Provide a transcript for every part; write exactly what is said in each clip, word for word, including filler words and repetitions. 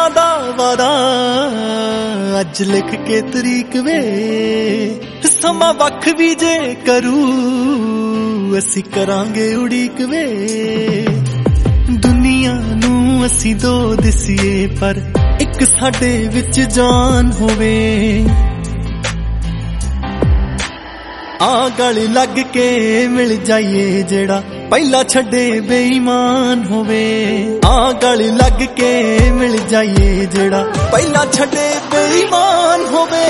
ਦਿਨਾਂ ਦਾ ਵਾਦਾ ਅੱਜ ਲਿਖ ਕੇ ਤਰੀਕ ਵੇ ਸਮਾਂ ਵੱਖ ਵੀ ਜੇ ਕਰੂ ਅਸੀਂ ਕਰਾਂਗੇ ਉਡੀਕ ਵੇ ਦੁਨੀਆ ਨੂੰ ਅਸੀਂ ਦੋ ਦਿਸੀਏ ਪਰ ਇੱਕ ਸਾਡੇ ਵਿੱਚ ਜਾਨ ਹੋਵੇ ਆ ਗਲੀ ਲੱਗ ਕੇ ਮਿਲ ਜਾਈਏ ਜਿਹੜਾ ਪਹਿਲਾਂ ਛੱਡੇ ਬੇਈਮਾਨ ਹੋਵੇ ਆ ਗਲੀ ਲੱਗ ਕੇ ਮਿਲ ਜਾਈਏ ਜਿਹੜਾ ਪਹਿਲਾਂ ਛੱਡੇ ਬੇਈਮਾਨ ਹੋਵੇ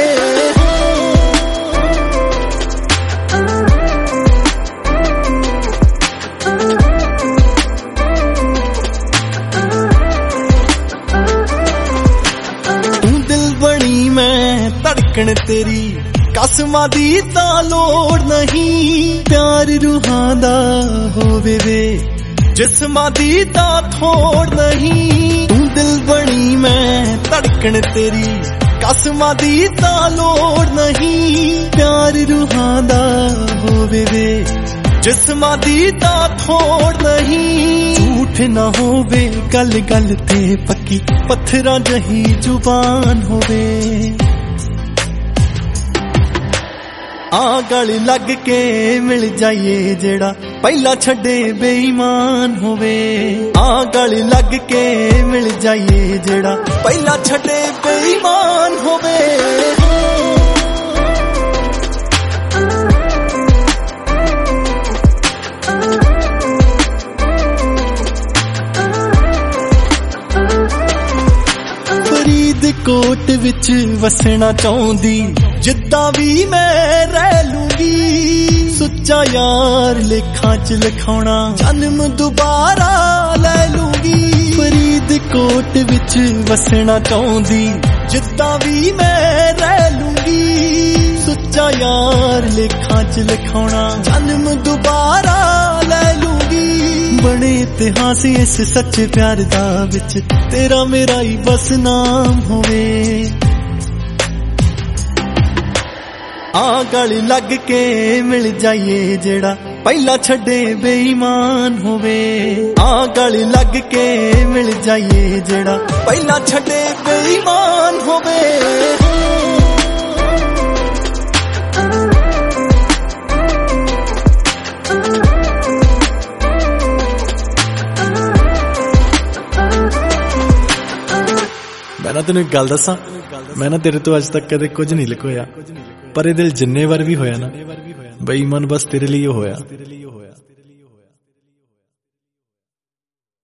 ਤੂੰ ਦਿਲ ਬਣੀ ਮੈਂ ਧੜਕਣ ਤੇਰੀ ਕਸਮਾਂ ਦੀ ਤਾਂ ਲੋੜ ਨਹੀਂ ਪਿਆਰ ਰੂਹਾਂ ਦਾ ਹੋਵੇ ਵੇ ਜਿਸਮਾਂ ਦੀ ਤਾਂ ਥੋੜ ਨਹੀਂ ਤੂੰ ਦਿਲ ਬਣੀ ਮੈਂ ਧੜਕਣ ਤੇਰੀ ਕਸਮਾਂ ਦੀ ਤਾਂ ਲੋੜ ਨਹੀਂ ਪਿਆਰ ਰੂਹਾਂ ਦਾ ਹੋਵੇ ਵੇ ਜਿਸਮਾਂ ਦੀ ਤਾਂ ਥੋੜ ਨਹੀਂ ਝੂਠ ਨਾ ਹੋਵੇ ਗੱਲ ਗੱਲ ਤੇ ਪੱਕੀ ਪੱਥਰਾਂ ਜਹੀ ਜ਼ੁਬਾਨ ਹੋਵੇ ਆ ਗਲੀ ਲੱਗ ਕੇ ਮਿਲ ਜਾਈਏ ਜਿਹੜਾ ਪਹਿਲਾਂ ਛੱਡੇ ਬੇਈਮਾਨ ਹੋਵੇ ਆ ਗਲੀ ਲੱਗ ਕੇ ਮਿਲ ਜਾਈਏ ਜਿਹੜਾ ਪਹਿਲਾਂ ਛੱਡੇ ਬੇਈਮਾਨ ਹੋਵੇ ਫਰੀਦਕੋਟ ਵਿੱਚ ਵਸਣਾ ਚਾਹੁੰਦੀ ਜਿੱਦਾਂ ਵੀ ਮੈਂ ਰਹਿ ਲੂੰਗੀ ਸੁੱਚਾ ਯਾਰ ਲੇਖਾਂ ਚ ਲਿਖਾਉਣਾ ਜਨਮ ਦੁਬਾਰਾ ਲੈ ਲੂੰਗੀ ਫਰੀਦਕੋਟ ਵਿੱਚ ਵਸਣਾ ਚਾਹੁੰਦੀ ਜਿੱਦਾਂ ਵੀ ਮੈਂ ਰਹਿ ਲੂੰਗੀ ਸੁੱਚਾ ਯਾਰ ਲੇਖਾਂ ਚ ਲਿਖਾਉਣਾ ਜਨਮ ਦੁਬਾਰਾ ਲੈ ਲੂੰਗੀ ਬਣੇ ਇਤਿਹਾਸ ਇਸ ਸੱਚੇ ਪਿਆਰ ਦਾ ਵਿੱਚ ਤੇਰਾ ਮੇਰਾ ਹੀ ਬਸ ਨਾਮ ਹੋਵੇ ਆ ਗਲੀ ਲੱਗ ਕੇ ਮਿਲ ਜਾਈਏ ਜਿਹੜਾ ਪਹਿਲਾਂ ਛੱਡੇ ਬੇਈਮਾਨ ਹੋਵੇ ਆ ਗਲੀ ਲੱਗ ਕੇ ਮਿਲ ਜਾਈਏ ਜਿਹੜਾ ਪਹਿਲਾਂ ਛੱਡੇ ਬੇਈਮਾਨ ਹੋਵੇ ਮੈਂ ਨਾ ਤੈਨੂੰ ਇੱਕ ਗੱਲ ਦੱਸਾਂ ਮੈਂ ਨਾ ਤੇਰੇ ਤੋਂ ਅੱਜ ਤੱਕ ਕਦੇ ਕੁਝ ਨਹੀਂ ਲੁਕੋਇਆ ਪਰ ਇਹ ਦਿਲ ਜਿੰਨੇ ਵਾਰ ਵੀ ਹੋਇਆ ਨਾ ਬੇਈਮਾਨ ਬਸ ਤੇਰੇ ਲਈ ਹੋਇਆ